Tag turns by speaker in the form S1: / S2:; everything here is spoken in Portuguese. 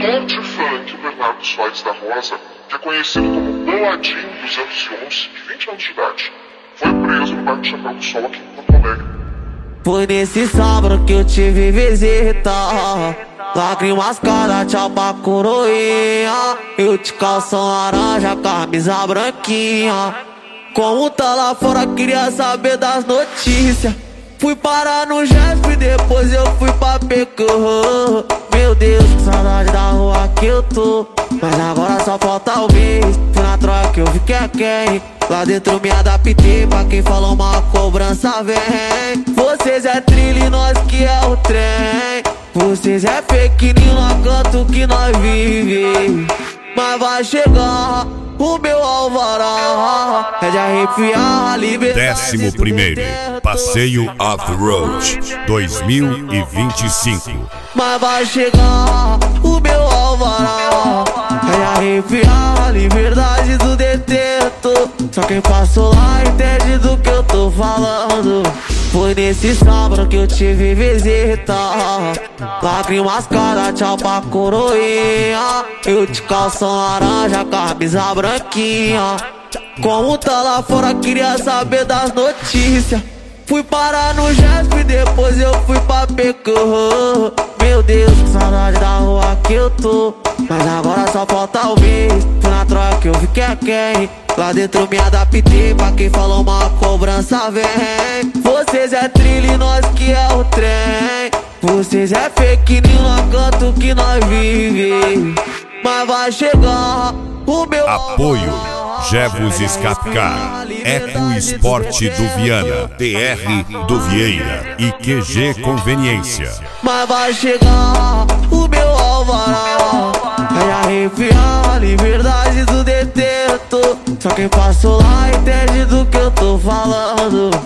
S1: Norte Funk Bernardo Soares da Rosa, que é conhecido como Boladinho 211, de 20 anos de idade, foi preso no Bar do Chapéu do Sol aqui em Porto Alegre.
S2: Foi nesse sábado que eu tive visita, lágrimas cara, tchau pra coroinha. Eu de calção laranja, camisa branquinha. Como tá lá fora, queria saber das notícias. Fui parar no Jesp e depois eu fui pra Pecô. Meu Deus, que saudade da rua que eu tô. Mas agora só falta alguém. Fui na troca que eu vi que é quem. Lá dentro me adaptei, pra quem falou mal a cobrança vem. Vocês é trilha e nós que é o trem. Vocês é fake news, não canto que nós vive. Mas vai chegar o meu alvará, é de arrepiar a liberdade.
S3: 11º Passeio Off-Road 2025.
S2: Mas vai chegar o meu alvará, é de arrepiar a liberdade do detento. Só quem passou lá entende do que eu tô falando. Foi nesse sábado que eu tive visita, lágrimas cara, tchau pra coroinha. Eu de calção laranja, camisa branquinha. Como tá lá fora, queria saber das notícias. Fui parar no Jesp e depois eu fui pra Pecô. Meu Deus, que saudade da rua que eu tô. Mas agora só falta alguém. Fui na troca que eu vi que é quem. Lá dentro me adaptei, pra quem falou mal a cobrança vem. Vocês é trilha e nós que é o trem. Vocês é fake news, não canto que nós vive. Mas vai chegar o meu
S3: apoio Jevos Escapcar, Eco Esporte do Viana, TR do Vieira e QG Conveniência.
S2: Mas vai chegar o meu alvará, é arrepiar a liberdade do detento. Só quem passou lá entende do que eu tô falando.